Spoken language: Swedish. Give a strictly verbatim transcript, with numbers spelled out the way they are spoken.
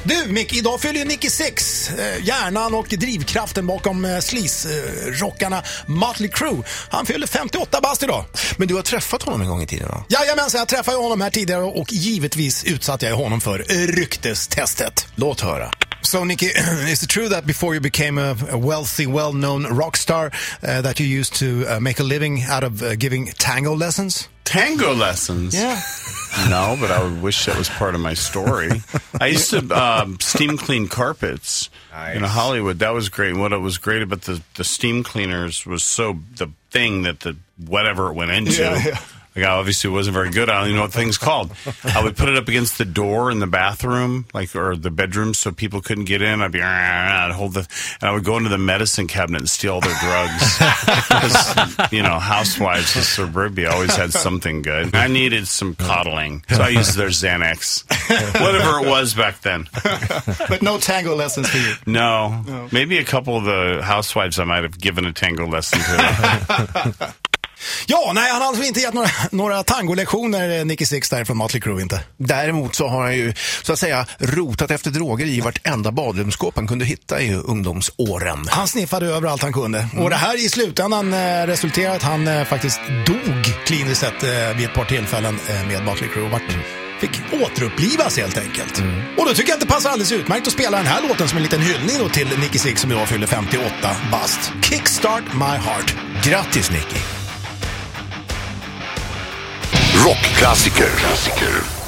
Du Mick, idag fyller ju Nicky Six, eh, hjärnan och drivkraften bakom eh, sleaze-rockarna Mötley Crüe. Han fyller femtioåtta bast idag. Men du har träffat honom en gång i tiden va? Jajamensan, jag träffade honom här tidigare och givetvis utsatte jag honom för ryktestestet. Låt höra. So Nicky, is it true that before you became a, a wealthy, well-known rock star uh, that you used to uh, make a living out of uh, giving tango lessons? Tango lessons? Yeah. No, but I would wish that was part of my story. I used to um, steam clean carpets nice. in Hollywood. That was great. And what it was great about the, the steam cleaners was so the thing that the whatever it went into. Yeah, yeah. Like, I obviously wasn't very good. I don't even know what the thing's called. I would put it up against the door in the bathroom, like, or the bedroom, so people couldn't get in. I'd be, I'd hold the, and I would go into the medicine cabinet and steal all their drugs. Because, you know, housewives in suburbia always had something good. I needed some coddling, so I used their Xanax, whatever it was back then. But no tango lessons for you? No. no. Maybe a couple of the housewives I might have given a tango lesson to. Ja, nej, han har alltså inte gett några, några tangolektioner, Nicky Six där från Mötley Crüe inte. Däremot så har han ju, så att säga, rotat efter droger i vartenda badrumsskåp han kunde hitta i ungdomsåren. Han sniffade överallt han kunde. Mm. Och det här i slutändan eh, resulterade att han eh, faktiskt dog kliniskt sett eh, vid ett par tillfällen eh, med Mötley Crüe och vart, mm. fick återupplivas helt enkelt. Mm. Och då tycker jag att det passar alldeles utmärkt att spela den här låten som en liten hyllning då till Nicky Six som idag fyller femtioåtta bast. Kickstart My Heart. Grattis Nicky! Rockklassiker.